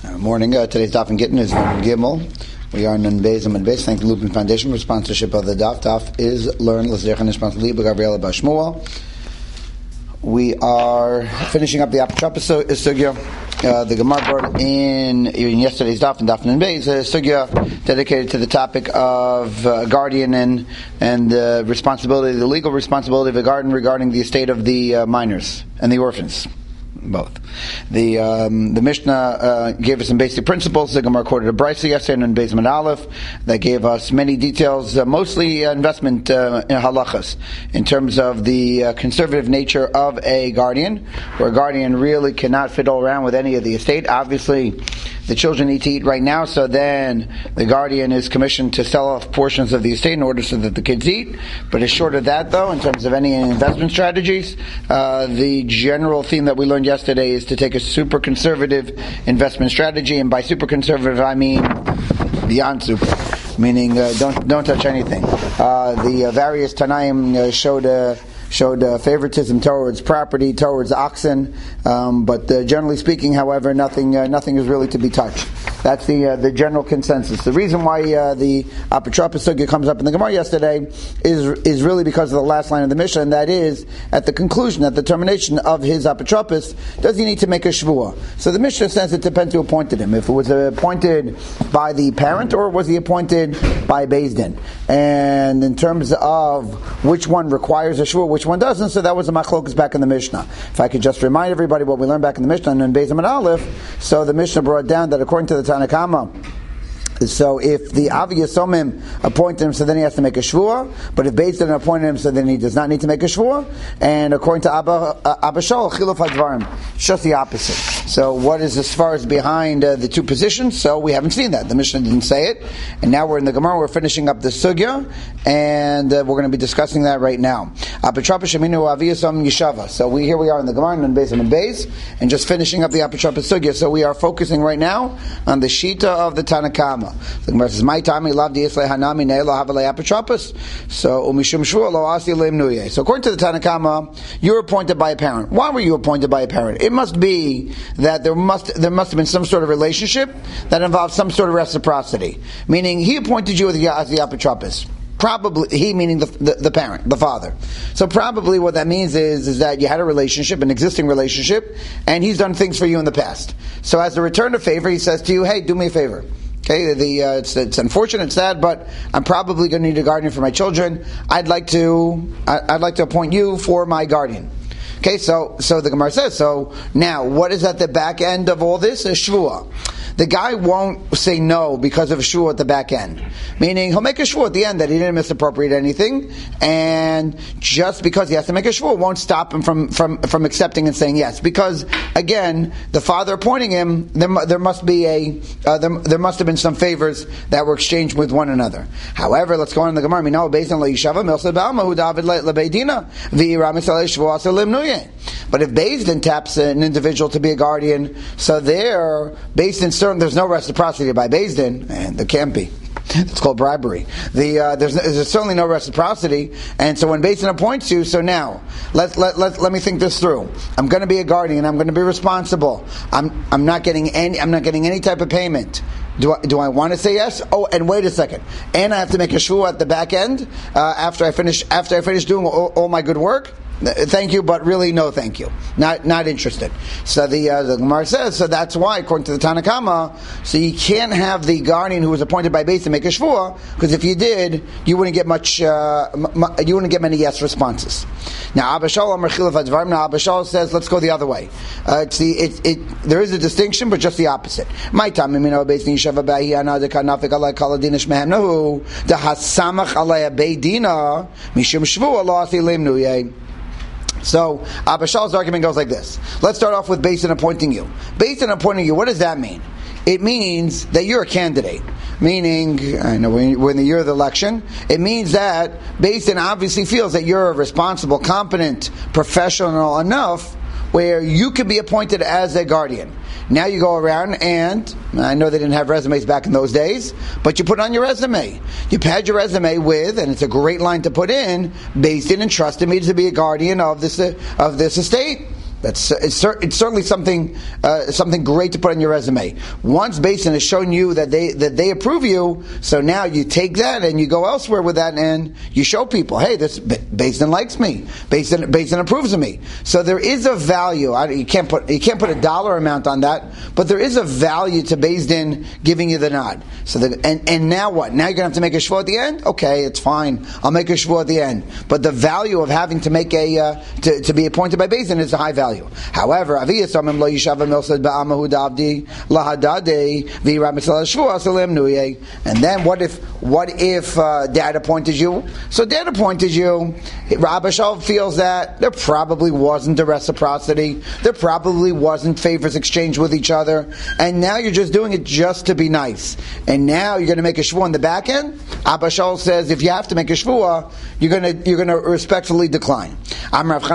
Morning. Today's Daf and Gittin is Nun Gimel. We are Nun Beis and Beis. Thank the Lupin Foundation for sponsorship of the Daf. Daf is learn L'Zerach and Nishmas Gabriela Bashmuel. We are finishing up the Apotropos Sugya. The Gemara brought in yesterday's Daf and Daf Nun Beis a Sugya dedicated to the topic of guardian and the responsibility, the legal responsibility of a guardian regarding the estate of the minors and the orphans. Both. The Mishnah gave us some basic principles. The Gemara quoted a Brisa yesterday in Beis Aleph that gave us many details, mostly investment in halachas, in terms of the conservative nature of a guardian, where a guardian really cannot fiddle around with any of the estate. Obviously, the children need to eat right now, so then the guardian is commissioned to sell off portions of the estate in order so that the kids eat. But as short of that, though, in terms of any investment strategies, the general theme that we learned yesterday is to take a super conservative investment strategy, and by super conservative I mean beyond super, meaning don't touch anything. The various Tanaim showed favoritism towards property, towards oxen, but generally speaking, however, nothing is really to be touched. That's the general consensus. The reason why the Apotropos Sugya comes up in the Gemara yesterday is really because of the last line of the Mishnah, and that is, at the conclusion, at the termination of his Apotropos, does he need to make a Shvuah? So the Mishnah says it depends who appointed him. If it was appointed by the parent, or was he appointed by Beis Din? And in terms of which one requires a Shvuah, which one doesn't, so that was a machlokas back in the Mishnah. If I could just remind everybody what we learned back in the Mishnah and in Beis Aleph, so the Mishnah brought down that according to the Tanna Kama, so if the Avi Yasomim appointed him, so then he has to make a shvuah. But if Beis Din appointed him, so then he does not need to make a shvuah. And according to Abba Shaul, Chiluf HaDvarim, it's just the opposite. So what is as far as behind the two positions? So we haven't seen that. The Mishnah didn't say it. And now we're in the Gemara, we're finishing up the Sugya, and we're going to be discussing that right now. Apotropos Sheminu Avi Yasom Yeshava. So here we are in the Gemara, and Beis, and just finishing up the Apotropos Sugya. So we are focusing right now on the Shita of the Tanna Kama. The Gemara says, "My time, love the Yislei Hanami Ne'elo Havalei Apotropos." So umishum shvuah lo asi leim nuye. So according to the Tanna Kama, you're appointed by a parent. Why were you appointed by a parent? It must be that there must have been some sort of relationship that involves some sort of reciprocity. Meaning, he appointed you as the Apotropos. Probably, he meaning the parent, the father. So probably what that means is that you had a relationship, an existing relationship, and he's done things for you in the past. So as a return of favor, he says to you, "Hey, do me a favor." Okay, it's unfortunate, it's sad, but I'm probably going to need a guardian for my children. I'd like to appoint you for my guardian. Okay, so the Gemara says, so now, what is at the back end of all this? A shvuah. The guy won't say no because of a shvuah at the back end. Meaning, he'll make a shvuah at the end that he didn't misappropriate anything, and just because he has to make a shvuah won't stop him from accepting and saying yes. Because, again, the father appointing him, there must have been some favors that were exchanged with one another. However, let's go on in the Gemara. But if Beis Din taps an individual to be a guardian, so Beis Din, there's no reciprocity by Beis Din, and there can't be. It's called bribery. There's certainly no reciprocity, and so when Beis Din appoints you, so now let me think this through. I'm going to be a guardian. I'm going to be responsible. I'm not getting any type of payment. Do I want to say yes? Oh, and wait a second. And I have to make a shvuah at the back end after I finish doing all my good work. Thank you, but really no thank you. Not interested. So the Gemara says, so that's why, according to the Tanna Kama, so you can't have the guardian who was appointed by Beis to make a shvuah, because if you did, you wouldn't get you wouldn't get many yes responses. Now Abba Shaul says, let's go the other way. There is a distinction, but just the opposite. My time, So Abba Shaul's argument goes like this. Let's start off with Beis Din appointing you. Beis Din appointing you, what does that mean? It means that you're a candidate. Meaning, I know we're in the year of the election, it means that Beis Din obviously feels that you're responsible, competent, professional enough where you could be appointed as a guardian. Now you go around and, I know they didn't have resumes back in those days, but you put on your resume. You pad your resume with, and it's a great line to put in, Beis Din entrusted me to be a guardian of this estate. It's certainly something great to put on your resume. Once Beis Din has shown you that they approve you, so now you take that and you go elsewhere with that, and you show people, hey, this Beis Din likes me. Beis Din approves of me. So there is a value. You can't put a dollar amount on that, but there is a value to Beis Din giving you the nod. So and now what? Now you're gonna have to make a shvua at the end. Okay, it's fine. I'll make a shvua at the end. But the value of having to make to be appointed by Beis Din is a high value. However, and then what if Dad appointed you? So Dad appointed you. Rabbi Shaul feels that there probably wasn't a reciprocity. There probably wasn't favors exchanged with each other, and now you're just doing it just to be nice. And now you're going to make a shvua on the back end. Abba Shaul says if you have to make a shvua, you're going to respectfully decline. And then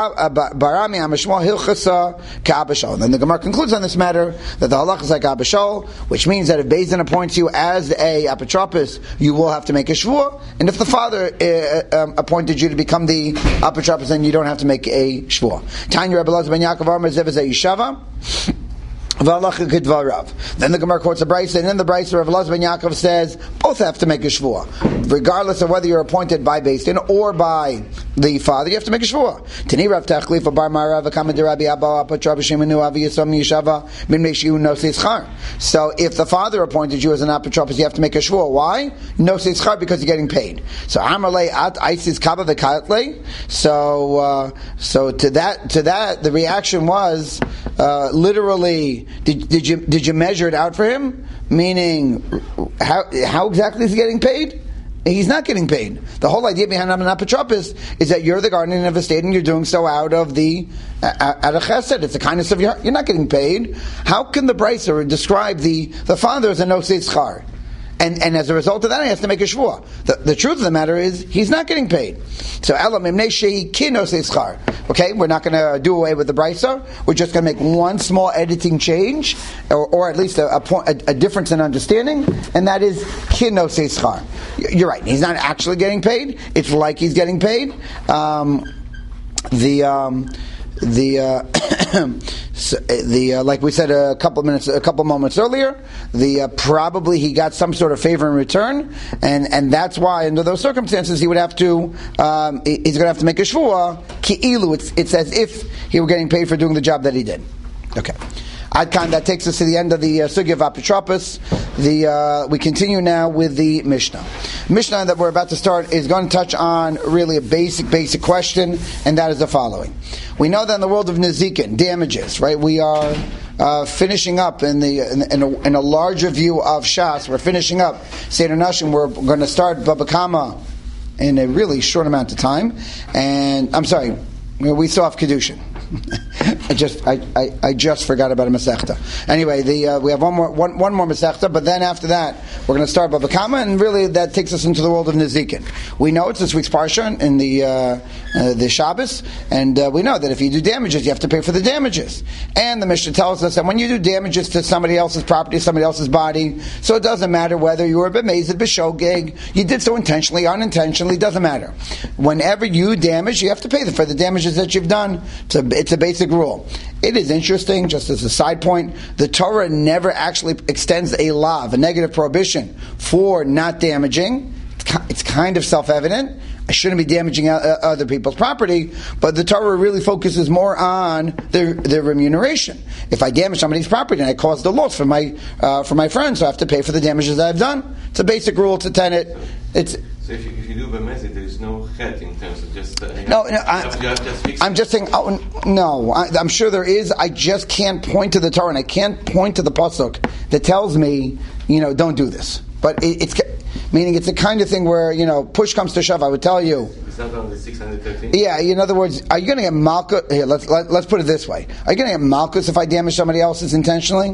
the Gemara concludes on this matter that the halach is like Abba Shaul, which means that if Beis Din appoints you as a apotropos, you will have to make a shvua, and if the father appointed you to become the apotropos, then you don't have to make a shvua. Tanya Rebbe Elazar ben Yaakov Amar Zev is a yishava. Then the Gemara quotes a brayso, and in the brayso, Rav Elazar ben Yaakov says both have to make a shvua, regardless of whether you're appointed by Beis Din or by the father. You have to make a shvua. Tani Rav Tachlifa bar Marav Kamad Rabbi Abba Apatrav Shemanu Avi Yisam Yishava Min Meishu No Seischar. So if the father appointed you as an apotropos, you have to make a shvua. Why? No Seischar, because you're getting paid. So Amarle at Isis Kaba Vekatle. So to that the reaction was literally. Did you measure it out for him? Meaning, how exactly is he getting paid? He's not getting paid. The whole idea behind an apotropos is that you're the guardian of a estate and you're doing so out of chesed. It's the kindness of your heart. You're not getting paid. How can the brayso describe the father as a nosei schar? And as a result of that, he has to make a shvua. The truth of the matter is, he's not getting paid. So, okay, we're not going to do away with the brayso. We're just going to make one small editing change, or at least a difference in understanding, and that is kino schar. You're right. He's not actually getting paid. It's like he's getting paid. Like we said a couple moments earlier, probably he got some sort of favor in return, and that's why under those circumstances he would have to he's going to have to make a shvua ki'ilu. It's as if he were getting paid for doing the job that he did. Okay. Adkan, that takes us to the end of the sugya of apotropos. We continue now with the Mishnah. Mishnah that we're about to start is going to touch on really a basic question, and that is the following. We know that in the world of Nezikin, damages, right? We are finishing up in a larger view of Shas. We're finishing up Seder Nashim. We're going to start Baba Kama in a really short amount of time, and I'm sorry, we still have Kedushin. I just forgot about a Masechta. Anyway, we have one more Masechta, but then after that, we're going to start Baba Kama, and really that takes us into the world of Nezikin. We know it's this week's Parsha in the Shabbos, and we know that if you do damages, you have to pay for the damages. And the Mishnah tells us that when you do damages to somebody else's property, somebody else's body, so it doesn't matter whether you were b'mezid, b'shogeg, you did so intentionally, unintentionally, doesn't matter. Whenever you damage, you have to pay for the damages that you've done. It's a basic rule. It is interesting, just as a side point, the Torah never actually extends a law, a negative prohibition for not damaging. It's kind of self-evident. I shouldn't be damaging other people's property, but the Torah really focuses more on the remuneration. If I damage somebody's property and I caused a loss for my friends, so I have to pay for the damages that I've done. It's a basic rule. It's a tenet. So if you do b'mezid, there is no chet in terms of just... I'm just saying, I'm sure there is. I just can't point to the Torah, and I can't point to the pasuk that tells me, don't do this. But it's meaning it's the kind of thing where, push comes to shove, I would tell you. It's not on the 613? Yeah, in other words, are you going to get malchus? Here, let's put it this way. Are you going to get malchus if I damage somebody else's intentionally?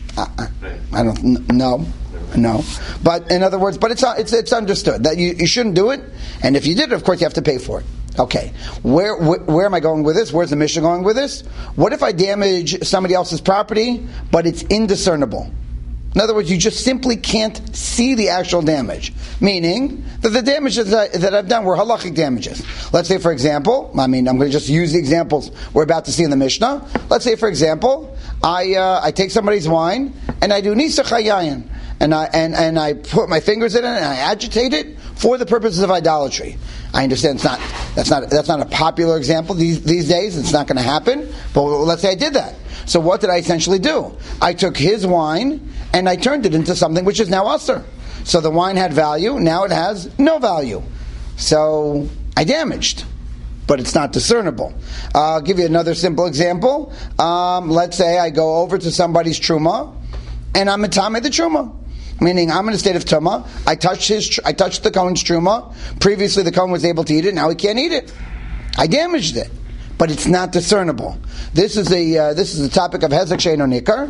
I don't know. No, but in other words, but it's understood that you shouldn't do it, and if you did it, of course, you have to pay for it. Okay, where am I going with this? Where's the Mishnah going with this? What if I damage somebody else's property, but it's indiscernible? In other words, you just simply can't see the actual damage. Meaning that the damages that I've done were halachic damages. Let's say, for example, I'm going to just use the examples we're about to see in the Mishnah. Let's say, for example, I take somebody's wine and I do nisach hayayin, and I put my fingers in it and I agitate it for the purposes of idolatry. I understand that's not a popular example these days. It's not going to happen. But let's say I did that. So what did I essentially do? I took his wine and I turned it into something which is now usher. So the wine had value, now it has no value. So I damaged, but it's not discernible. I'll give you another simple example. Let's say I go over to somebody's truma and I'm metame the truma. Meaning I'm in a state of tumah. I touched the Kohen's truma. Previously the Kohen was able to eat it, now he can't eat it. I damaged it. But it's not discernible. This is the topic of Hezek She'eino Nikar.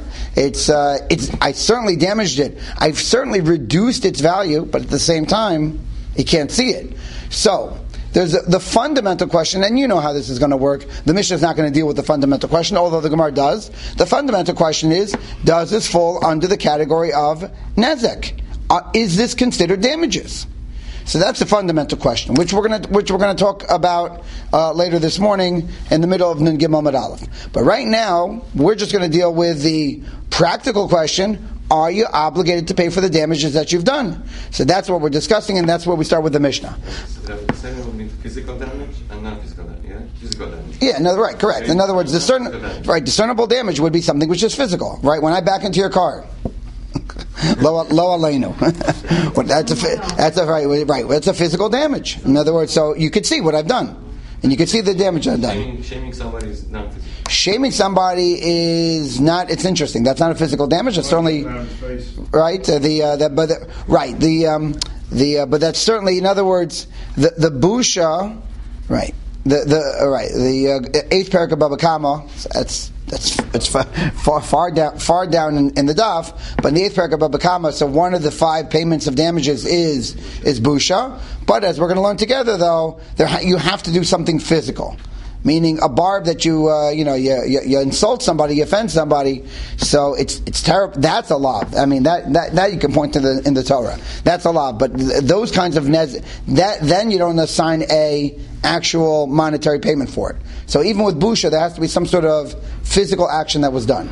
I certainly damaged it. I've certainly reduced its value, but at the same time, he can't see it. So there's the fundamental question, and you know how this is going to work. The Mishnah is not going to deal with the fundamental question, although the Gemara does. The fundamental question is: does this fall under the category of nezek? Is this considered damages? So that's the fundamental question, which we're going to talk about later this morning in the middle of Nun Gimel Amud Aleph. But right now, we're just going to deal with the practical question: are you obligated to pay for the damages that you've done? So that's what we're discussing, and that's where we start with the Mishnah. The second would mean physical damage and non-physical damage. Yeah, physical damage. Yeah, no, right, correct. Okay. In other words, discernible damage would be something which is physical, right? When I back into your car. Lo aleinu. That's a physical damage. In other words, so you could see what I've done, and you could see the damage I've done. Shaming somebody is not physical. Shaming somebody is not. It's interesting. That's not a physical damage. It's certainly right. But that's certainly. In other words, the busha, right? The eighth parak of Baba Kama. That's far down in the daf, but in the eighth parak of Baba Kama, so one of the 5 payments of damages is busha. But as we're going to learn together, though, you have to do something physical, meaning a barb that you insult somebody, you offend somebody. So it's terrible. That's a law. I mean that you can point to in the Torah. That's a law. But those kinds of then you don't assign a actual monetary payment for it. So even with busha, there has to be some sort of physical action that was done.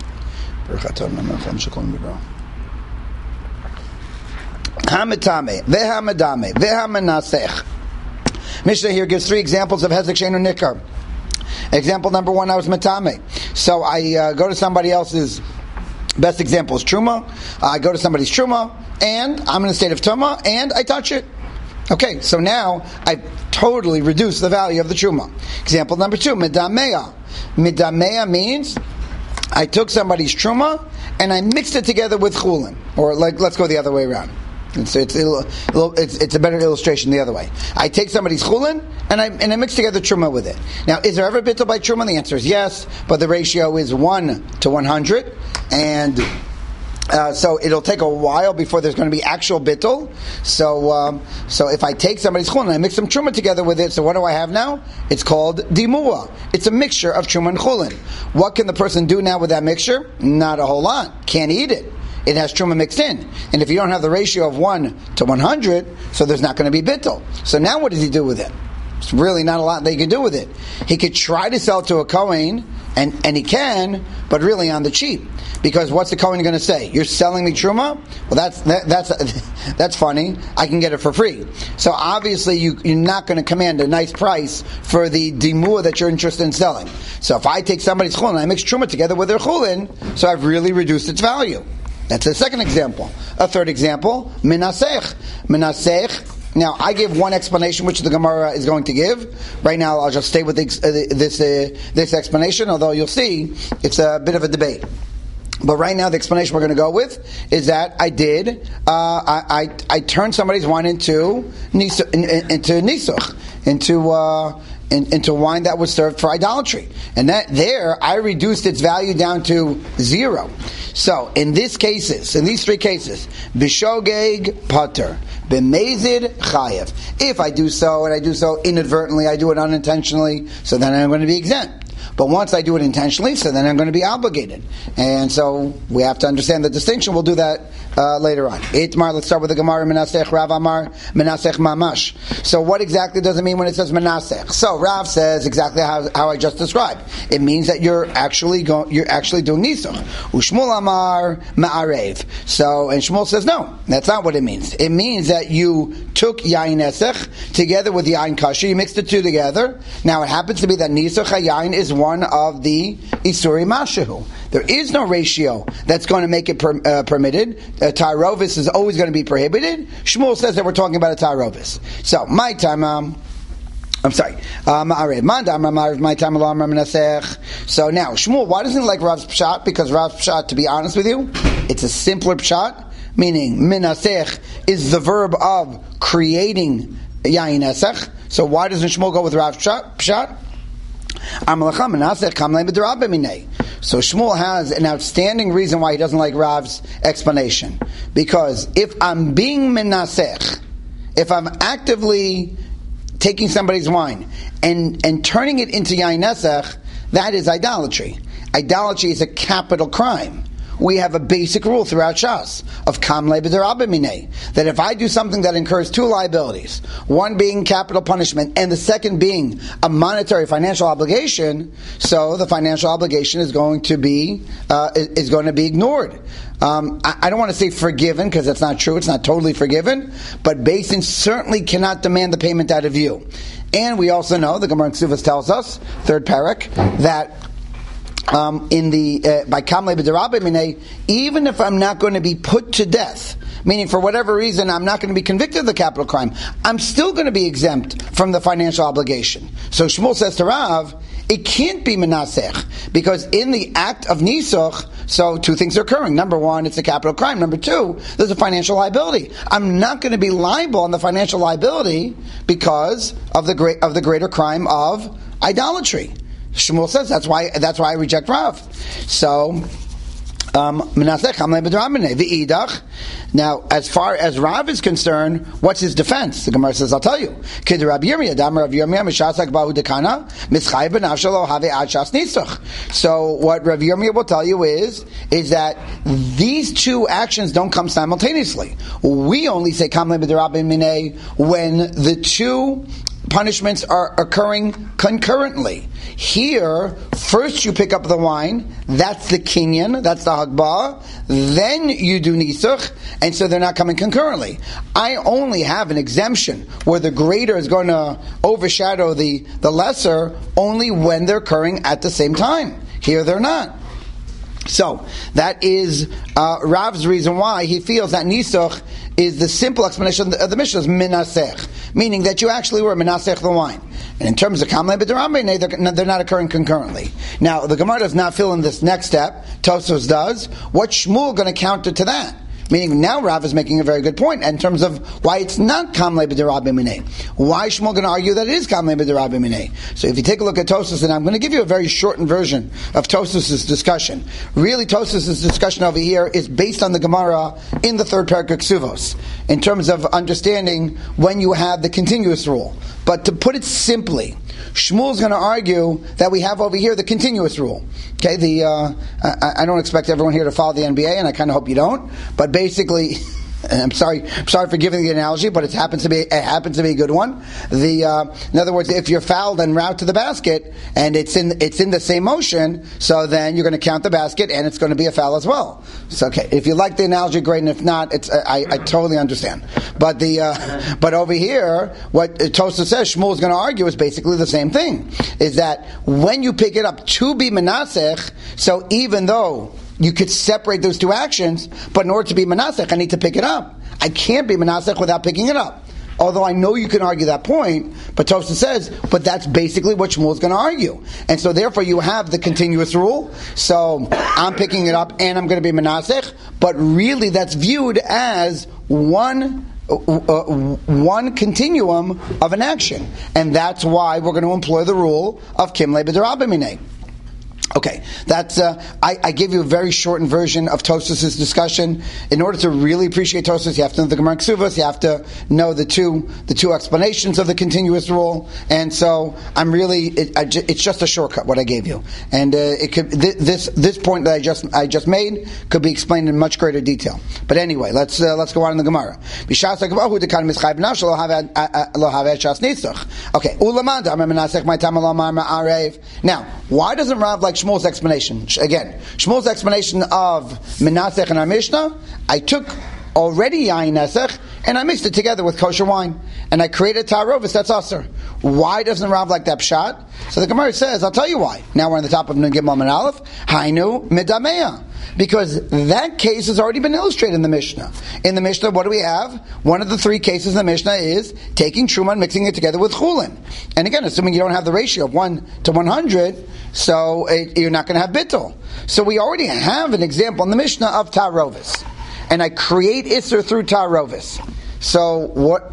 Mishnah here gives 3 examples of Hezek She'eino Nikar. Example number 1, I was metame. So I go to somebody else's. Best example is truma. I go to somebody's truma, and I'm in a state of tumah, and I touch it. Okay, so now I've totally reduced the value of the truma. Example number 2, midamea. Midamea means I took somebody's truma and I mixed it together with chulin. Or let's go the other way around. It's a better illustration the other way. I take somebody's chulin and I mix together truma with it. Now, is there ever bittul by truma? The answer is yes, but the ratio is 1 to 100, and so it'll take a while before there's going to be actual bittul. So if I take somebody's chulin and I mix some truma together with it, so what do I have now? It's called dimua. It's a mixture of truma and chulin. What can the person do now with that mixture? Not a whole lot. Can't eat it. It has truma mixed in. And if you don't have the ratio of 1 to 100, so there's not going to be bittul. So now what does he do with it? It's really not a lot that he can do with it. He could try to sell it to a Kohen, and he can, but really on the cheap. Because what's the Kohen going to say? You're selling me truma? Well, that's funny. I can get it for free. So obviously you're not going to command a nice price for the dimua that you're interested in selling. So if I take somebody's chulin and I mix truma together with their chulin, so I've really reduced its value. That's the second example. A third example, minasech. Minasech. Now, I give one explanation, which the Gemara is going to give. Right now, I'll just stay with this explanation, although you'll see it's a bit of a debate. But right now, the explanation we're going to go with is that I turned somebody's wine into nisuch, into wine that was served for idolatry, and I reduced its value down to 0. So in these 3 cases, bishogeg pater, b'mezid chayev. If I do so, and I do so inadvertently, I do it unintentionally, so then I'm going to be exempt. But once I do it intentionally, so then I'm going to be obligated. And so we have to understand the distinction. We'll do that later on. Itmar, let's start with the Gemara. Menasech Rav Amar, Menasech Mamash. So what exactly does it mean when it says Menasech? So Rav says exactly how I just described. It means that you're actually doing Nisuch. Ushmul Amar Ma'arev. So, and Shmuel says no, that's not what it means. It means that you took Yain Esech together with Yain Kasher, you mixed the two together. Now it happens to be that Nisuch HaYain is one of the Isuri Mashahu. There is no ratio that's going to make it permitted. Tarovis is always going to be prohibited. Shmuel says that we're talking about a Tarovis. So, my time, I'm sorry. So now, Shmuel, why doesn't he like Rav's Pshat? Because Rav's Pshat, to be honest with you, it's a simpler Pshat, meaning Minasech is the verb of creating Yain Esech. So why doesn't Shmuel go with Rav's Pshat? So Shmuel has an outstanding reason why he doesn't like Rav's explanation. Because if I'm being Minasech, if I'm actively taking somebody's wine and turning it into Yain Esech, that is idolatry. Idolatry is a capital crime. We have a basic rule throughout Shas of Kamle B'derabba Minei, that if I do something that incurs two liabilities, one being capital punishment and the second being a monetary financial obligation, so the financial obligation is going to be ignored. I don't want to say forgiven because that's not true. It's not totally forgiven, but Beis Din certainly cannot demand the payment out of you. And we also know the Gemara in Ksuvos tells us, third parak, that by Kamle B'derabba Minei, even if I'm not going to be put to death, meaning for whatever reason I'm not going to be convicted of the capital crime, I'm still going to be exempt from the financial obligation. So Shmuel says to Rav, it can't be Menasech, because in the act of Nisuch, so two things are occurring. Number one, it's a capital crime. Number two, there's a financial liability. I'm not going to be liable on the financial liability because of the greater crime of idolatry. Shmuel says that's why I reject Rav. So now, as far as Rav is concerned, what's his defense? The Gemara says, I'll tell you. So what Rav Yirmiyah will tell you is that these two actions don't come simultaneously. We only say Kamle B'derabba Minei when the two punishments are occurring concurrently. Here, first you pick up the wine, that's the kinyan, that's the hagbah, then you do nisuch, and so they're not coming concurrently. I only have an exemption where the greater is going to overshadow the lesser only when they're occurring at the same time. Here they're not. So, that is Rav's reason why he feels that Nisuch is the simple explanation of the Mishnah, is Minasech, meaning that you actually were Minasech the wine. And in terms of Kamle B'derabba, they're not occurring concurrently. Now, the Gemara does not fill in this next step, Tosfos does. What's Shmuel going to counter to that? Meaning now Rav is making a very good point in terms of why it's not Kamle B'derabba Minei. Why is Shmuel going to argue that it is Kamle B'derabba Minei? So if you take a look at Tosfos, and I'm going to give you a very shortened version of Tosfos' discussion. Really, Tosfos' discussion over here is based on the Gemara in the third parak of Ksuvos, in terms of understanding when you have the continuous rule. But to put it simply, Shmuel's going to argue that we have over here the continuous rule. Okay, I don't expect everyone here to follow the NBA, and I kind of hope you don't. But basically, and I'm sorry for giving the analogy, but it happens to be a good one. In other words, if you're fouled en route to the basket and it's in the same motion, so then you're going to count the basket and it's going to be a foul as well. So okay, if you like the analogy, great, and if not, I totally understand. But but over here, what Tosfos says Shmuel is going to argue is basically the same thing. Is that when you pick it up to be Menasech, so even though you could separate those two actions, but in order to be Menasech, I need to pick it up. I can't be Menasech without picking it up. Although I know you can argue that point, but Tosfos says, but that's basically what Shmuel is going to argue. And so therefore you have the continuous rule, so I'm picking it up and I'm going to be Menasech, but really that's viewed as one continuum of an action. And that's why we're going to employ the rule of Kimle B'derabba Minei. Okay, that's I gave you a very shortened version of Tosfos' discussion. In order to really appreciate Tosfos, you have to know the Gemara Ksuvos, you have to know the two explanations of the continuous rule, and so I'm really it's just a shortcut what I gave you, and it could this point that I just made could be explained in much greater detail. But anyway, let's go on in the Gemara. Okay, now why doesn't Rav like Shmuel's explanation? Again, Shmuel's explanation of Menasech and our Mishnah, I took already Yain Nesech and I mixed it together with kosher wine and I created Tarovis, that's Aser. Why doesn't Rav like that pshat? So the Gemara says, I'll tell you why. Now we're on the top of Nun Gimel and Aleph. Hainu Midameya. Because that case has already been illustrated in the Mishnah. In the Mishnah, what do we have? One of the three cases in the Mishnah is taking Truma and mixing it together with Chulin. And again, assuming you don't have the ratio of 1 to 100, so you're not going to have Bittul. So we already have an example in the Mishnah of Tarovis. And I create Isser through Tarovis. So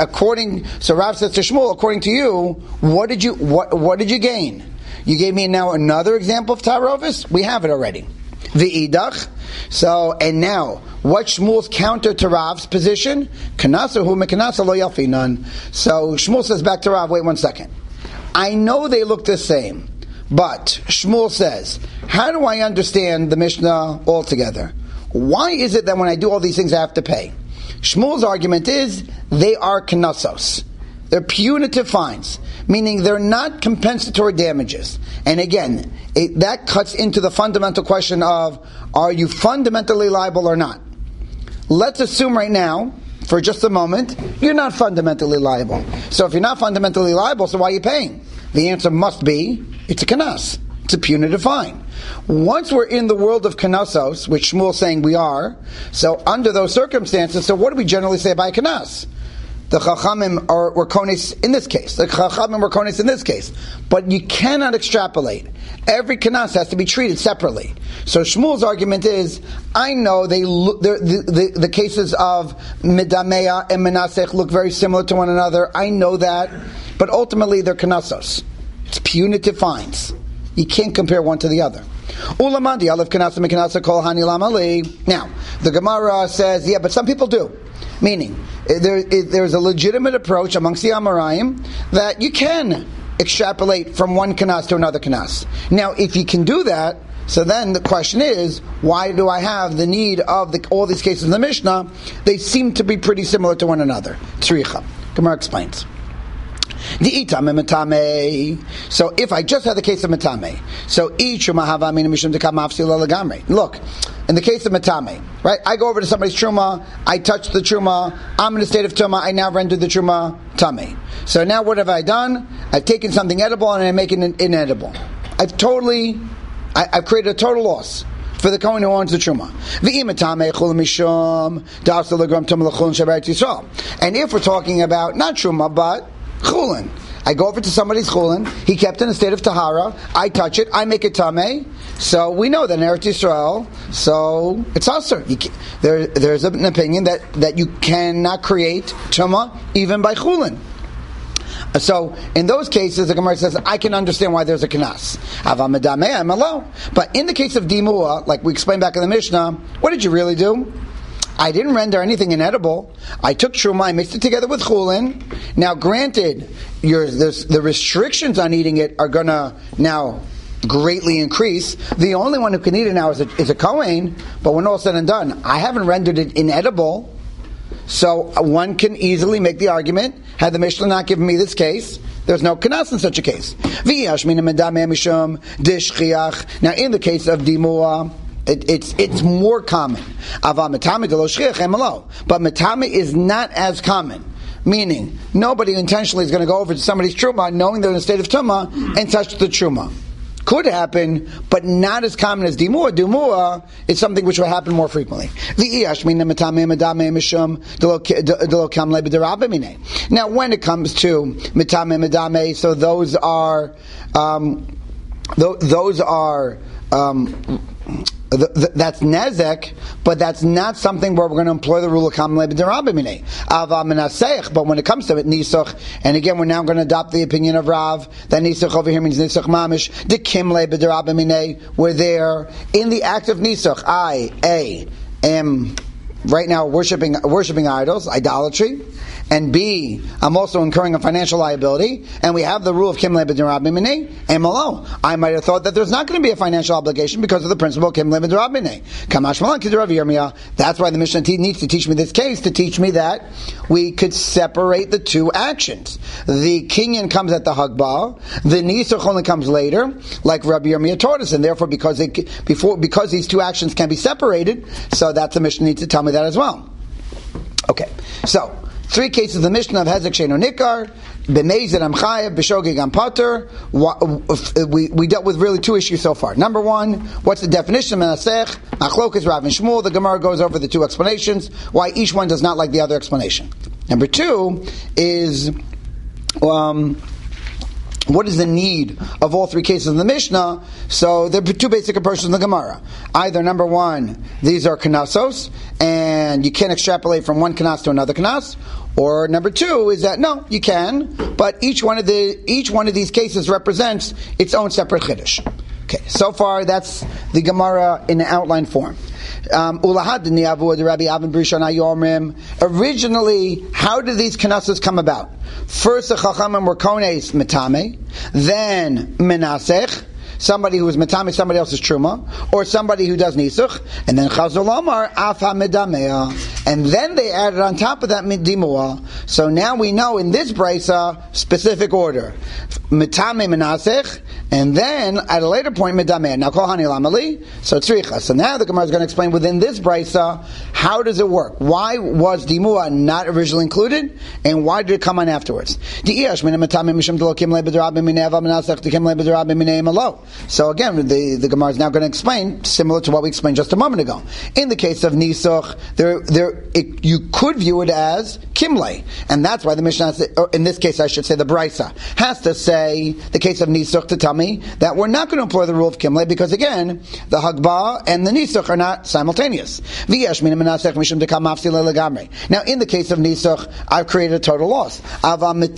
so Rav says to Shmuel, according to you, what did you gain? You gave me now another example of Tarovis? We have it already. The idach. So, and now, what Shmuel's counter to Rav's position? Kanasa hu mekanasa lo yafinan. So, Shmuel says back to Rav, wait 1 second. I know they look the same, but Shmuel says, how do I understand the Mishnah altogether? Why is it that when I do all these things I have to pay? Shmuel's argument is, they are kanasos. They're punitive fines, meaning they're not compensatory damages. And again, that cuts into the fundamental question of, are you fundamentally liable or not? Let's assume right now, for just a moment, you're not fundamentally liable. So if you're not fundamentally liable, so why are you paying? The answer must be, it's a kanas. It's a punitive fine. Once we're in the world of kanasos, which Shmuel's saying we are, so under those circumstances, so what do we generally say by kanas? The Chachamim were konis in this case. The Chachamim were konis in this case. But you cannot extrapolate. Every kanas has to be treated separately. So Shmuel's argument is, I know the cases of Midameya and Menasech look very similar to one another. I know that. But ultimately they're kanasos. It's punitive fines. You can't compare one to the other. Ulamandi, Aleph Kanasa Mekanasa Kol Hani Lamali. Now, the Gemara says, yeah, but some people do. Meaning, there's a legitimate approach amongst the Amoraim that you can extrapolate from one kanas to another kanas. Now, if you can do that, so then the question is, why do I have the need of all these cases in the Mishnah? They seem to be pretty similar to one another. Tzricha. Gemara explains. So if I just had the case of Matame, look, in the case of Matame, right, I go over to somebody's Truma, I touch the Truma, I'm in a state of Tuma, I now rendered the Truma Tame. So now what have I done? I've taken something edible and I'm making it inedible. I've created a total loss for the Kohen who owns the Truma. And if we're talking about not Truma, but Chulin. I go over to somebody's Chulin, he kept in a state of Tahara, I touch it, I make it Tameh, so we know that in Eretz Yisrael, so it's Aser. There's an opinion that you cannot create Tuma even by Chulin. So, in those cases, the Gemara says, I can understand why there's a Kanas. But in the case of Dimua, like we explained back in the Mishnah, what did you really do? I didn't render anything inedible. I took Truma, I mixed it together with Chulin. Now, granted, the restrictions on eating it are going to now greatly increase. The only one who can eat it now is a Kohen, but when all said and done, I haven't rendered it inedible. So one can easily make the argument, had the Mishnah not given me this case, there's no kanas in such a case. Now, in the case of Dimua, it's more common. But Matame is not as common. Meaning, nobody intentionally is going to go over to somebody's Truma knowing they're in a state of Tumah and touch the Truma. Could happen, but not as common as Dimua. Dimua is something which will happen more frequently. Now, when it comes to Mitame Medame, so those are that's nezek, but that's not something where we're going to employ the rule of Kamlei b'derabimine. Ava menasech, but when it comes to it, nisuch, and again, we're now going to adopt the opinion of Rav that nisuch over here means nisuch mamish. The kimlei b'derabimine, we're there in the act of nisuch. I am right now worshiping idols, idolatry. And B, I'm also incurring a financial liability, and we have the rule of Kimlei b'derabimine and Malo. I might have thought that there's not going to be a financial obligation because of the principle of Kimlei b'derabimine. Kamash malan k'derav Yirmiyah. That's why the Mishnah needs to teach me this case, to teach me that we could separate the two actions. The kinyan comes at the Hagbah, the Nisuch only comes later, like Rabbi Yirmiyah taught us, and therefore because these two actions can be separated, so that's the Mishnah needs to tell me that as well. Okay, so 3 cases of the Mishnah of Hezek Sheino Nikar, B'mezid Am Chayev, B'shogeg Am Pater. We dealt with really 2 issues so far. Number 1, what's the definition of Menasech? Machlokas Rav and Shmuel. The Gemara goes over the 2 explanations, why each one does not like the other explanation. Number 2 is what is the need of all 3 cases of the Mishnah? So there are 2 basic approaches in the Gemara. Either number 1, these are kanasos, and you can't extrapolate from one kanas to another kanas. Or number 2 is that no, you can, but each one of these cases represents its own separate chiddush. Okay, so far that's the Gemara in an outline form. Originally, how did these kanasos come about? First, the chachamim were kones metame, then menasech, somebody who is metame somebody else's truma, or somebody who does nisuch, and then chazal amar afa medamea, and then they added on top of that midimua. So now we know in this brisa specific order: metame menasech, and then at a later point medamea. Now kol hani lamali, so tzricha. So now the Gemara is going to explain within this brisa how does it work? Why was dimua not originally included, and why did it come on afterwards? So again, the Gemara is now going to explain similar to what we explained just a moment ago. In the case of nisuch, you could view it as kimlei, and that's why the Mishnah, or in this case, I should say the Brisa, has to say the case of nisuch to tell me that we're not going to employ the rule of kimlei because again, the hagbah and the nisuch are not simultaneous. Now, in the case of nisuch, I've created a total loss. But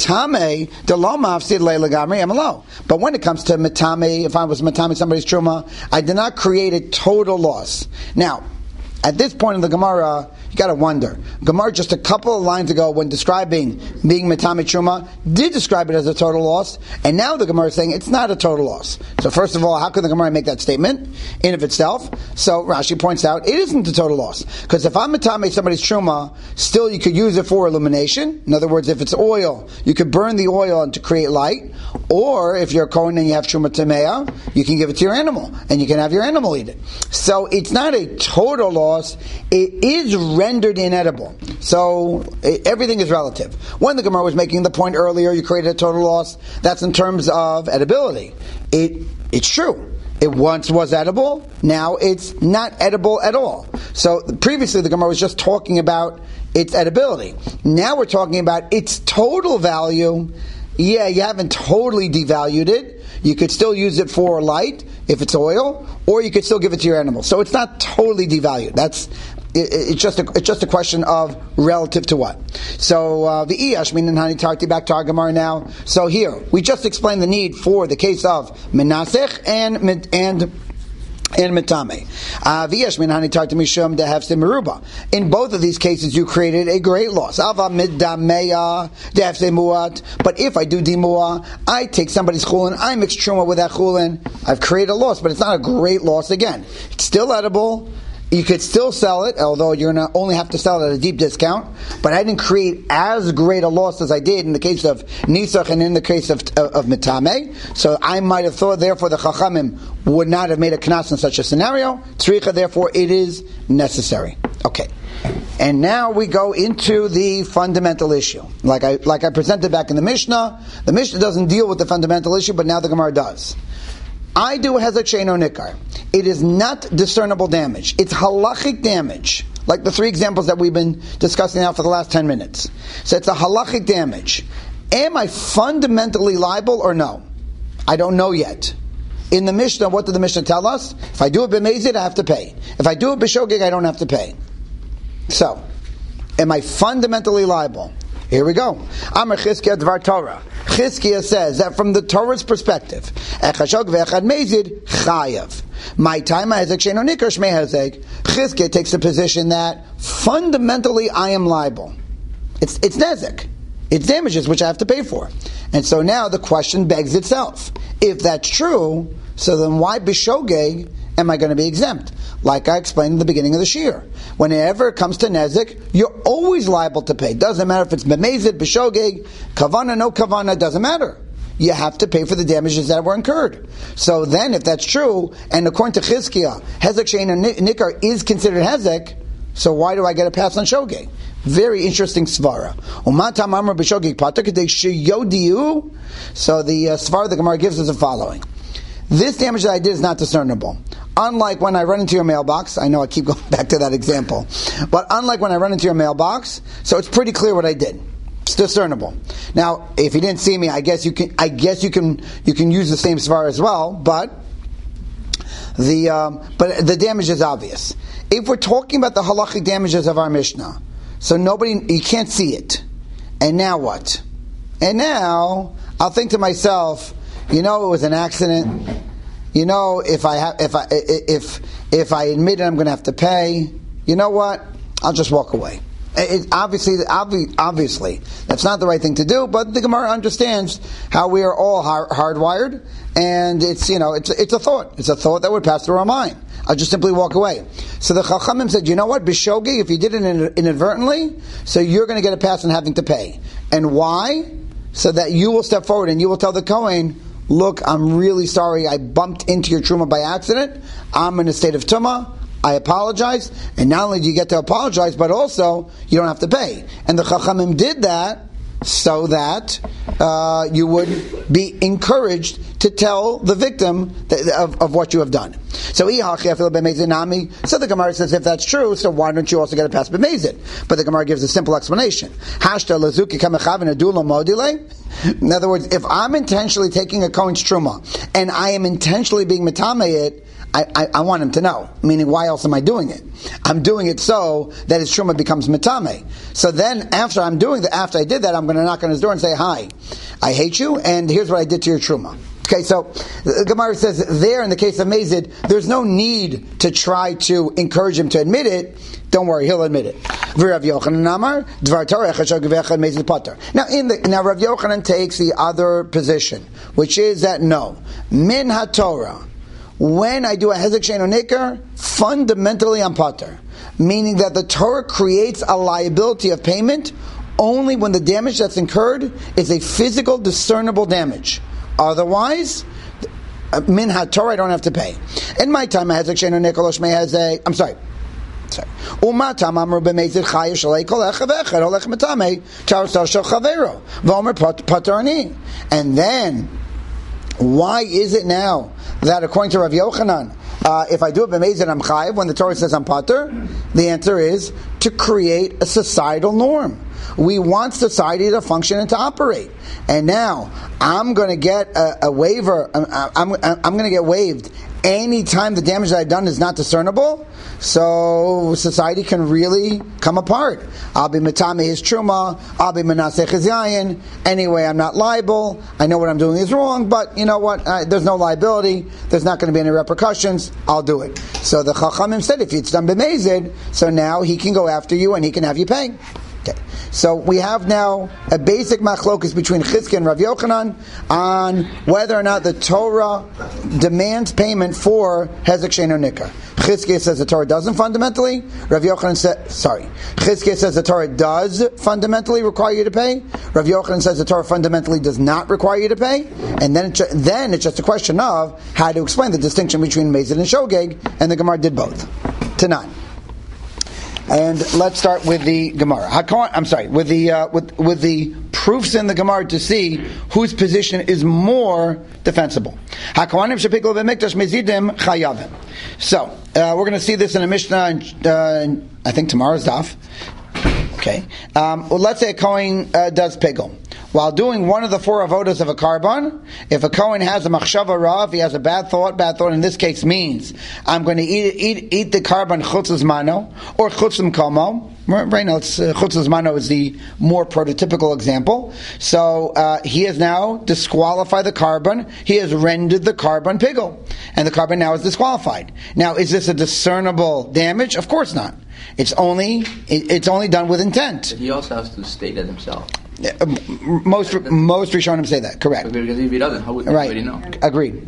when it comes to metame, if I was metame somebody's truma, I did not create a total loss. Now, at this point in the Gemara, you got to wonder. Gemara just a couple of lines ago, when describing being metame truma, did describe it as a total loss, and now the Gemara is saying it's not a total loss. So first of all, how can the Gemara make that statement in of itself? So Rashi points out it isn't a total loss, because if I'm metame somebody's truma, still you could use it for illumination. In other words, if it's oil, you could burn the oil to create light, or if you're a kohen and you have truma tamea, you can give it to your animal, and you can have your animal eat it. So it's not a total loss. It is rendered inedible. So everything is relative. When the Gemara was making the point earlier, you created a total loss, that's in terms of edibility. It's true. It once was edible, now it's not edible at all. So previously the Gemara was just talking about its edibility. Now we're talking about its total value. Yeah, you haven't totally devalued it. You could still use it for light if it's oil, or you could still give it to your animal. So it's not totally devalued. It's just a question of relative to what. So the Iyashmin and Hani Tarti, back to our Gemara now. So here we just explained the need for the case of menasech and metame. V'yashmin hani tarti mishum dehefse meruba. In both of these cases, you created a great loss. Ava midameya dehefse muat. But if I do dimua, I take somebody's chulin, I mix truma with that chulin, I've created a loss, but it's not a great loss again. It's still edible. You could still sell it, although you're going to only have to sell it at a deep discount. But I didn't create as great a loss as I did in the case of Nisach and in the case of Metame. So I might have thought, therefore, the Chachamim would not have made a knas in such a scenario. Tzricha, therefore, it is necessary. Okay. And now we go into the fundamental issue. Like I presented back in the Mishnah doesn't deal with the fundamental issue, but now the Gemara does. I do hezek sheino nikar. It is not discernible damage. It's halachic damage, like the 3 examples that we've been discussing now for the last 10 minutes. So it's a halachic damage. Am I fundamentally liable or no? I don't know yet. In the Mishnah, what did the Mishnah tell us? If I do it b'mezid, I have to pay. If I do it b'shogeg, I don't have to pay. So, am I fundamentally liable? Here we go. Amar Chizkiah Dvar Torah. Chizkiah says that from the Torah's perspective, Echad ve'echad mezid chayav. My time hezek she'eino nikar shmei hezek. Chizkiah takes the position that fundamentally I am liable. It's nezek. It's damages which I have to pay for. And so now the question begs itself. If that's true, so then why b'shogeg am I going to be exempt? Like I explained in the beginning of the shir. Whenever it comes to nezek, you're always liable to pay. Doesn't matter if it's b'mezid, b'shogeg, kavana, no kavana, doesn't matter. You have to pay for the damages that were incurred. So then, if that's true, and according to Chizkiah, hezek she'eino nikar is considered hezek, so why do I get a pass on shogeg? Very interesting svara. So the svara the Gemara gives is the following. This damage that I did is not discernible. Unlike when I run into your mailbox, I know I keep going back to that example, but unlike when I run into your mailbox, so it's pretty clear what I did. It's discernible. Now, if you didn't see me, I guess you can use the same svara as well, but the damage is obvious. If we're talking about the halachic damages of our Mishnah, so you can't see it, and now what? And now I'll think to myself, it was an accident. If I admit it, I'm going to have to pay. You know what? I'll just walk away. Obviously, that's not the right thing to do. But the Gemara understands how we are all hardwired, and it's a thought. It's a thought that would pass through our mind. I'll just simply walk away. So the Chachamim said, you know what, b'shogeg, if you did it inadvertently, so you're going to get a pass on having to pay. And why? So that you will step forward and you will tell the Kohen, look, I'm really sorry, I bumped into your truma by accident. I'm in a state of tumah. I apologize. And not only do you get to apologize, but also you don't have to pay. And the Chachamim did that so that you would be encouraged to tell the victim of what you have done. So the Gemara says, if that's true, so why don't you also get a pass b'mezid? But the Gemara gives a simple explanation. In other words, if I'm intentionally taking a Kohen's truma and I am intentionally being metameh it, I want him to know. Meaning, why else am I doing it? I'm doing it so that his truma becomes metame. So then, after I did that, I'm going to knock on his door and say, "Hi, I hate you, and here's what I did to your truma." Okay, so the Gemara says there in the case of Mezid, there's no need to try to encourage him to admit it. Don't worry, he'll admit it. Now, Rav Yochanan takes the other position, which is that no, min haTorah. When I do a hezek she'eino nikar, fundamentally I'm pater. Meaning that the Torah creates a liability of payment only when the damage that's incurred is a physical, discernible damage. Otherwise, min haTorah, I don't have to pay. In my time, a hezek she'eino nikar lo shmei hezek. I'm sorry. Umatam amru b'mezid chayav shalei kol echad v'echad holech metamei tarasal shel chavero v'omer paterani. And then, why is it now that according to Rav Yochanan, if I do it b'mezid I'm chayiv when the Torah says I'm pater? The answer is to create a societal norm. We want society to function and to operate. And now I'm going to get a waiver. I'm going to get waived any time the damage that I've done is not discernible. So society can really come apart. I'll be metame his truma. I'll be menasech his yayin. Anyway, I'm not liable. I know what I'm doing is wrong, but you know what? There's no liability. There's not going to be any repercussions. I'll do it. So the Chachamim said, if it's done b'mezid, so now he can go after you and he can have you pay. Okay. So we have now a basic machlokus between Chizkiah and Rav Yochanan on whether or not the Torah demands payment for hezek she'eino nikar. Chizkiah says the Torah doesn't fundamentally. Rav Yochanan Chizkiah says the Torah does fundamentally require you to pay. Rav Yochanan says the Torah fundamentally does not require you to pay. And then it's just a question of how to explain the distinction between mezid and shogeg, and the Gemara did both. Tanan. And let's start with the Gemara. With the proofs in the Gemara to see whose position is more defensible. So we're going to see this in a Mishnah, I think tomorrow's daf. Okay. Let's say a Kohen does pigel. while doing one of the 4 avodas of a carbon, if a Kohen has a machshava ra, if he has a bad thought in this case means, I'm going to eat the carbon chutz zmano, or chutz m'komo. Right now, chutz zmano is the more prototypical example. So, he has now disqualified the carbon, he has rendered the carbon pigul, and the carbon now is disqualified. Now, is this a discernible damage? Of course not. It's only done with intent. But he also has to state that himself. Most Rishonim say that. Correct. Because if he doesn't, how would anybody know? Agreed.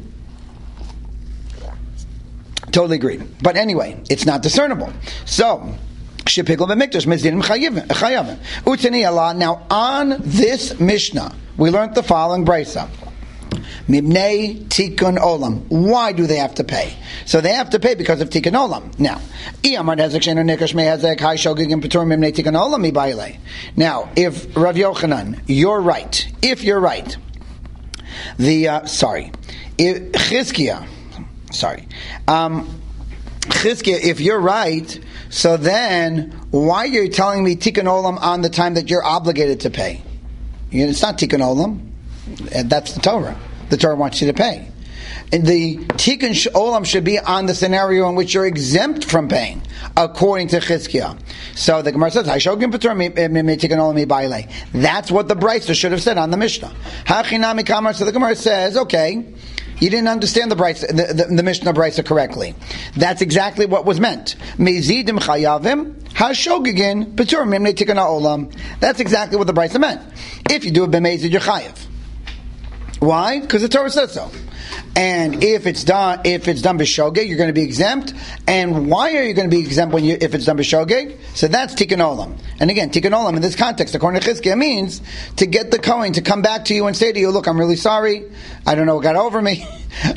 Totally agreed. But anyway, it's not discernible. So, shepigel b'mikdash mezdinim chayavim. Utani Allah. Now, on this Mishnah, we learned the following brisa. Mibnei Tikkun Olam. Why do they have to pay? So they have to pay because of Tikkun Olam. Now, now, if Rav Yochanan, you're right. If you're right, Chizkiah, if you're right, so then why are you telling me Tikkun Olam on the time that you're obligated to pay? It's not Tikkun Olam. That's the Torah. The Torah wants you to pay. And the Tikkun Olam should be on the scenario in which you're exempt from paying, according to Chizkiah. So the Gemara says, that's what the Brisa should have said on the Mishnah. So the Gemara says, okay, you didn't understand the Brisa, the Mishnah Brisa correctly. That's exactly what was meant. That's exactly what the Brisa meant. If you do it b'mezid, you're chayav. Why? Because the Torah says so. And if it's done b'shogeg, you're going to be exempt. And why are you going to be exempt if it's done b'shogeg? So that's Tikkun Olam. And again, Tikkun Olam in this context, according to Chizkiah, means to get the Kohen to come back to you and say to you, look, I'm really sorry. I don't know what got over me.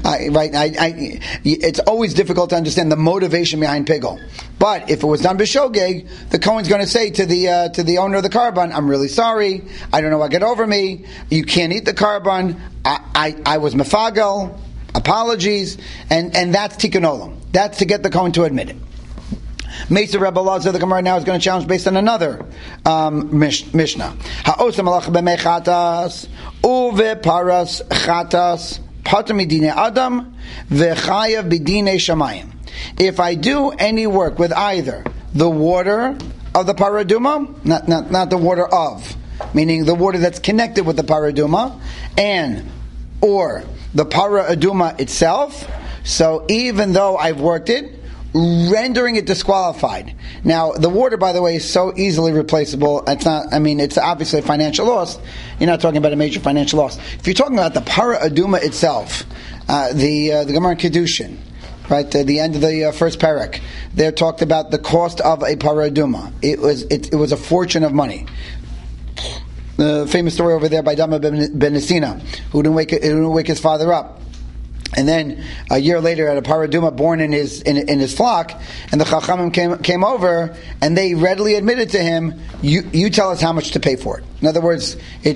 It's always difficult to understand the motivation behind pigul. But if it was done b'shogeg, the Kohen's going to say to the owner of the carbon, I'm really sorry. I don't know what got over me. You can't eat the carbon. I was mefagel. Apologies. And that's Tikkun Olam. That's to get the Kohen to admit it. Mesa Rebbe Lazar, the Gemara now is going to challenge based on another Mishnah. Ha'osam alach b'mechatas uve paras chatas pater midine adam v'chayav b'dine shamayim. If I do any work with either the water of the paraduma, not the water of, meaning the water that's connected with the paraduma, or the paraduma itself, so even though I've worked it, rendering it disqualified. Now, the water, by the way, is so easily replaceable. It's obviously a financial loss. You're not talking about a major financial loss. If you're talking about the paraduma itself, the Gemara Kedushin, right, the end of the first parak, there talked about the cost of a paraduma. It was a fortune of money. The famous story over there by Dama ben Nesina, who didn't wake his father up. And then a year later, had a paraduma born in his flock, and the Chachamim came over, and they readily admitted to him, "You tell us how much to pay for it." In other words,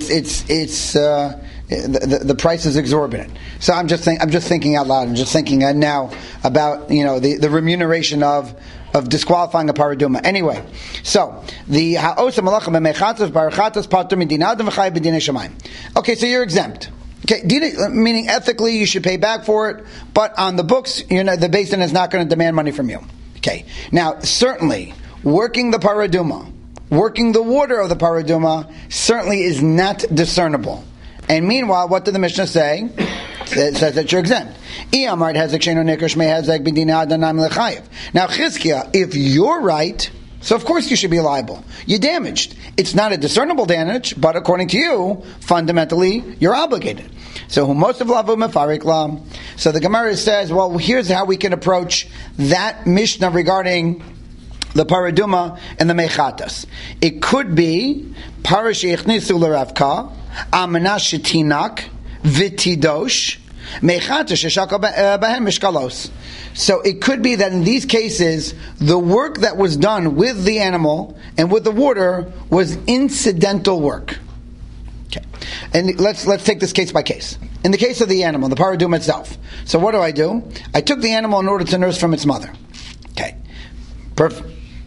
the price is exorbitant. So I'm just thinking out loud. I'm just thinking now about the remuneration of disqualifying a paraduma. Anyway, so the ha'osam malachim mechatas barachatas pater midinadam v'chayav b'dinei shamayim. Okay, so you're exempt. Okay, meaning ethically you should pay back for it, but on the books, the Beis Din is not going to demand money from you. Okay, now certainly working the paraduma, working the water of the paraduma, certainly is not discernible. And meanwhile, what did the Mishnah say? It says that you're exempt. Now Chizkiah, if you're right, so of course you should be liable. You're damaged. It's not a discernible damage, but according to you, fundamentally, you're obligated. So the Gemara says, well, here's how we can approach that Mishnah regarding the paraduma and the mechatas. It could be parash yechnisu l'ravka amana shetinak v'tidosh mechatas sheshaka bahen mishkalos. So it could be that in these cases, the work that was done with the animal and with the water was incidental work. Okay, and let's take this case by case. In the case of the animal, the paraduma itself. So what do? I took the animal in order to nurse from its mother. Okay, perfect.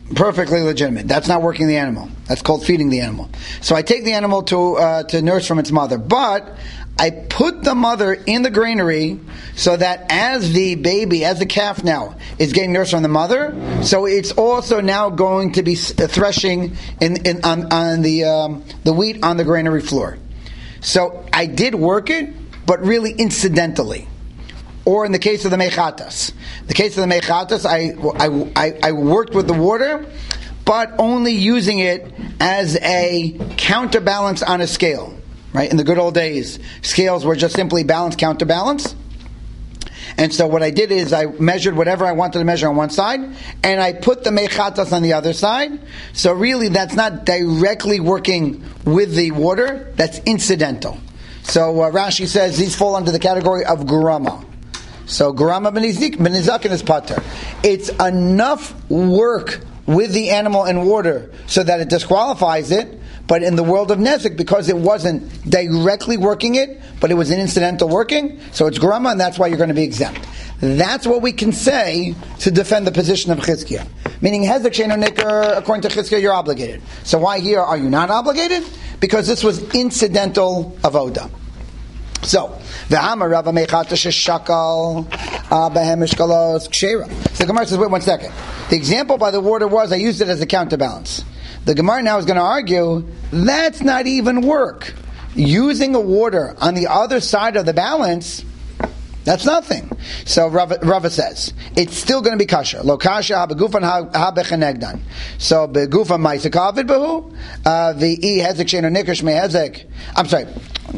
Perfectly legitimate. That's not working the animal. That's called feeding the animal. So I take the animal to nurse from its mother, but I put the mother in the granary so that as the baby, as the calf now, is getting nursed from the mother, so it's also now going to be threshing on the wheat on the granary floor. So I did work it, but really incidentally. Or in the case of the mechatas. The case of the mechatas, I worked with the water, but only using it as a counterbalance on a scale. Right? In the good old days, scales were just simply balance, counterbalance. And so what I did is I measured whatever I wanted to measure on one side, and I put the mechatas on the other side. So really that's not directly working with the water, that's incidental. So Rashi says these fall under the category of gurama. So gurama b'nizakin is pater. It's enough work with the animal and water so that it disqualifies it, but in the world of nezik, because it wasn't directly working it, but it was an incidental working, so it's gurama, and that's why you're going to be exempt. That's what we can say to defend the position of Chizkiah. Meaning, hezek she'eino nicker, according to Chizkiah, you're obligated. So why here are you not obligated? Because this was incidental avoda. So, the Amar Rava Mechata Sheshakal Behem Mishkalos Kshera. So the Gemara says, wait 1 second. The example by the water was I used it as a counterbalance. The Gemara now is going to argue that's not even work. Using a water on the other side of the balance, that's nothing. So Rava says it's still going to be kasher. Lo kasher ha begufan ha bechenegdan. So begufan ma'aseh kavid behu v'i hezek she'eino nicker shmei hezek. I'm sorry.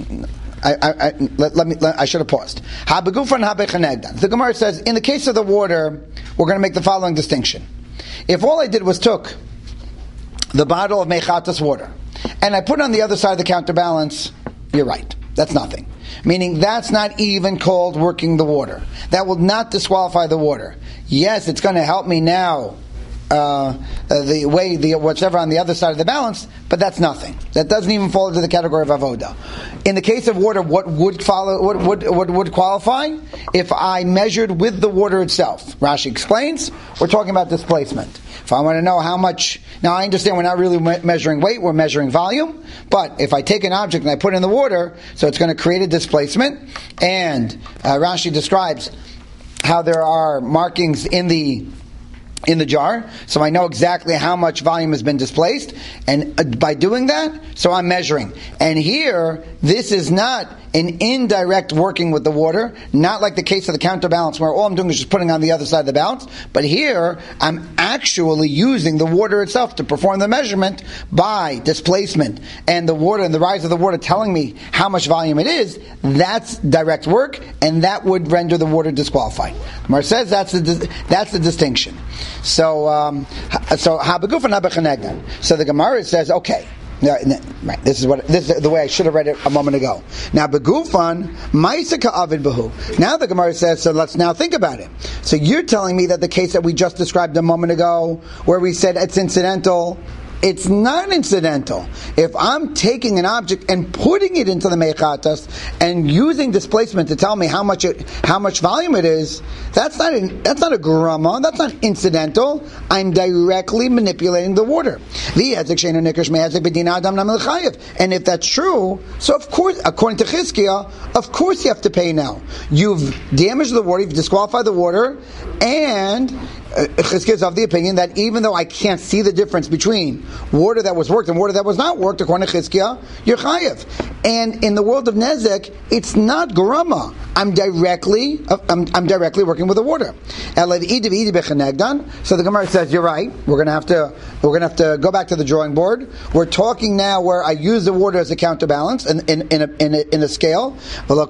I should have paused. Ha begufan ha bechenegdan. The Gemara says in the case of the water, we're going to make the following distinction. If all I did was took the bottle of mechatas water and I put it on the other side of the counterbalance, you're right. That's nothing. Meaning that's not even called working the water. That will not disqualify the water. Yes, it's going to help me now whatever on the other side of the balance, but that's nothing. That doesn't even fall into the category of avoda. In the case of water, what would qualify? If I measured with the water itself. Rashi explains, we're talking about displacement. If I want to know how much, now I understand we're not really measuring weight, we're measuring volume, but if I take an object and I put it in the water, so it's going to create a displacement, and Rashi describes how there are markings in the jar, so I know exactly how much volume has been displaced, and by doing that, so I'm measuring. And here, this is not an indirect working with the water, not like the case of the counterbalance where all I'm doing is just putting on the other side of the balance, but here, I'm actually using the water itself to perform the measurement by displacement, and the water and the rise of the water telling me how much volume it is. That's direct work, and that would render the water disqualified. Mar says that's the distinction. So habegufan habechenegdan. So the Gemara says, okay, right. This is the way I should have read it a moment ago. Now begufan ma'aseh ka'avid behu. Now the Gemara says, so let's now think about it. So you're telling me that the case that we just described a moment ago, where we said it's incidental. It's not incidental. If I'm taking an object and putting it into the mechatas and using displacement to tell me how much volume it is, that's not a grama. That's not incidental. I'm directly manipulating the water. And if that's true, so of course, according to Chizkiah, of course you have to pay now. You've damaged the water. You've disqualified the water, and Chizkiah is of the opinion that even though I can't see the difference between water that was worked and water that was not worked, according to Chizkiah, you're chayiv. And in the world of nezek, it's not grama. I'm directly working with the water. So the Gemara says, you're right. We're going to have to go back to the drawing board. We're talking now where I use the water as a counterbalance in a scale. And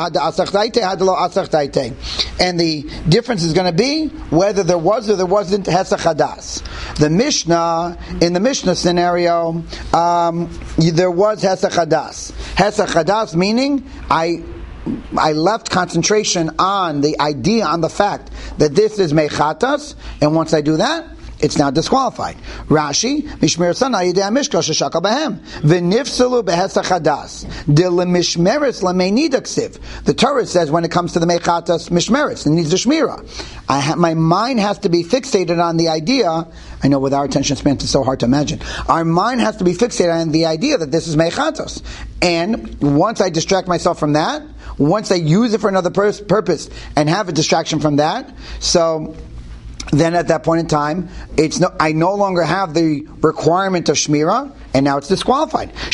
the difference is going to be whether there was or there wasn't hesach hadas. In the Mishnah scenario, there was hesach hadas. Hesach hadas meaning I left concentration on the idea, on the fact that this is mechatas, and once I do that, it's now disqualified. Rashi, Mishmer Sana Yidei Mishkal Sheshakal Behem V'nifsalu Behesach Hadas De LeMishmeres LeMeinida Ksiv. The Torah says when it comes to the Mechatas Mishmeres, it needs the Shmira. My mind has to be fixated on the idea. I know with our attention span it's so hard to imagine. Our mind has to be fixated on the idea that this is Mechatas. And once I distract myself from that, once I use it for another purpose and have a distraction from that, so then at that point in time, I no longer have the requirement of Shmira, and now it's disqualified. Now,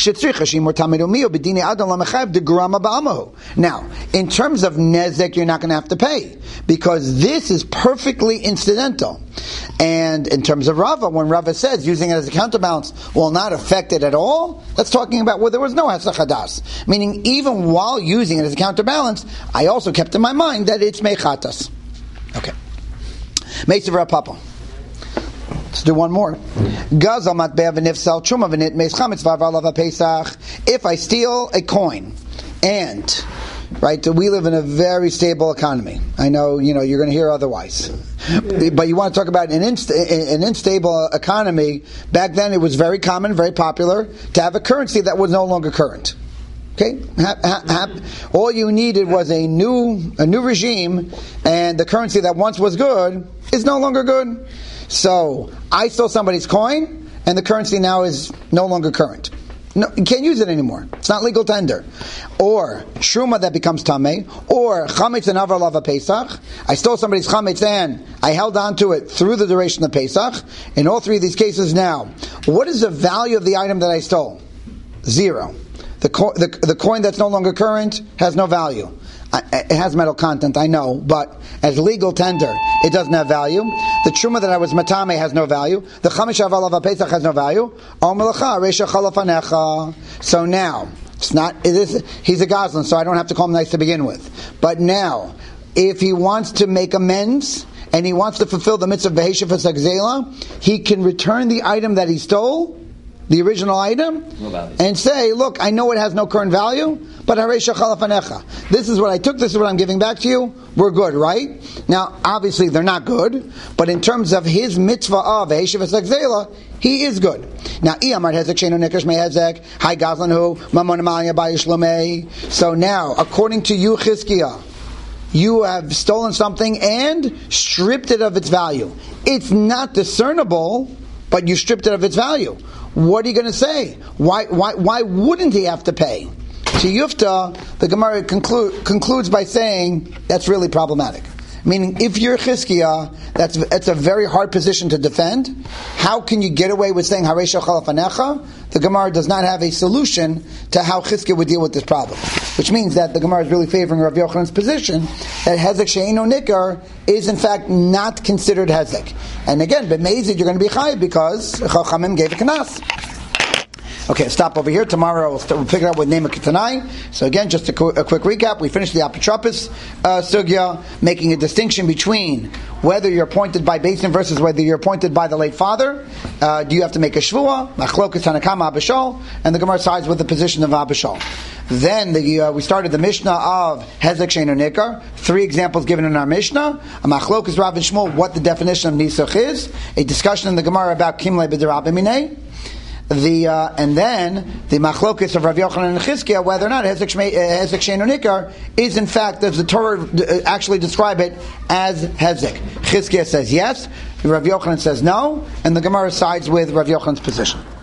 in terms of Nezek, you're not going to have to pay, because this is perfectly incidental. And in terms of Rava, when Rava says using it as a counterbalance will not affect it at all, that's talking about where there was no Hesach Hadas. Meaning, even while using it as a counterbalance, I also kept in my mind that it's Mechatas. Okay. Let's do one more. If I steal a coin, and we live in a very stable economy. I know, you're going to hear otherwise, but you want to talk about an unstable economy. Back then, it was very common, very popular to have a currency that was no longer current. Okay, all you needed was a new regime, and the currency that once was good is no longer good. So I stole somebody's coin, and the currency now is no longer current. No, you can't use it anymore. It's not legal tender. Or Shruma that becomes Tameh, or Chametz and Avar Lava Pesach. I stole somebody's Chametz and I held on to it through the duration of Pesach. In all three of these cases now, what is the value of the item that I stole? 0. The coin that's no longer current has no value. It has metal content, I know, but as legal tender, it doesn't have value. The truma that I was matame has no value. The chamesh aval of Pesach has no value. So now, he's a goslin, so I don't have to call him nice to begin with. But now, if he wants to make amends, and he wants to fulfill the mitzvah of Beheshef Zela, he can return the item that he stole, the original item, and say, look, I know it has no current value, but Haresha Chalafanecha. This is what I took, this is what I'm giving back to you, we're good, right? Now, obviously they're not good, but in terms of his mitzvah of Heshiv Zela, he is good. Now, Iyamar Hezek Sheinu Nikesh Me Hezek, Hai Gazlanhu, Mamon Amalia Bayish Lomei. So now, according to you, Chizkiah, you have stolen something and stripped it of its value. It's not discernible, but you stripped it of its value. What are you going to say? Why wouldn't he have to pay? To Yufta, the Gemara concludes by saying that's really problematic. Meaning, if you're Chizkiah, that's a very hard position to defend. How can you get away with saying Haresha Chalafanecha? The Gemara does not have a solution to how Chizkiah would deal with this problem. Which means that the Gemara is really favoring Rav Yochanan's position that Hezek She'eino Nikar is in fact not considered Hezek. And again, b'meizid you're going to be chayiv because Chachamim gave a kanas. Okay, stop over here. Tomorrow we'll pick it up with Nema Ketanai. So again, just a quick recap. We finished the Apotropos sugya, making a distinction between whether you're appointed by Beis Din versus whether you're appointed by the late father. Do you have to make a shvua? Machlokas Tanakama Abishol, and the Gemara sides with the position of Abishol. Then we started the Mishnah of Hezek She'eino Nikar. 3 examples given in our Mishnah. A Machlokas Rav and Shmuel, what the definition of Nisach is. A discussion in the Gemara about Kimlei B'derabim Minei. And then the machlokes of Rav Yochanan and Chizkiah, whether or not Hezek She'eino Nikar is in fact, does the Torah actually describe it as Hezek? Chizkiah says yes, Rav Yochanan says no, and the Gemara sides with Rav Yochanan's position.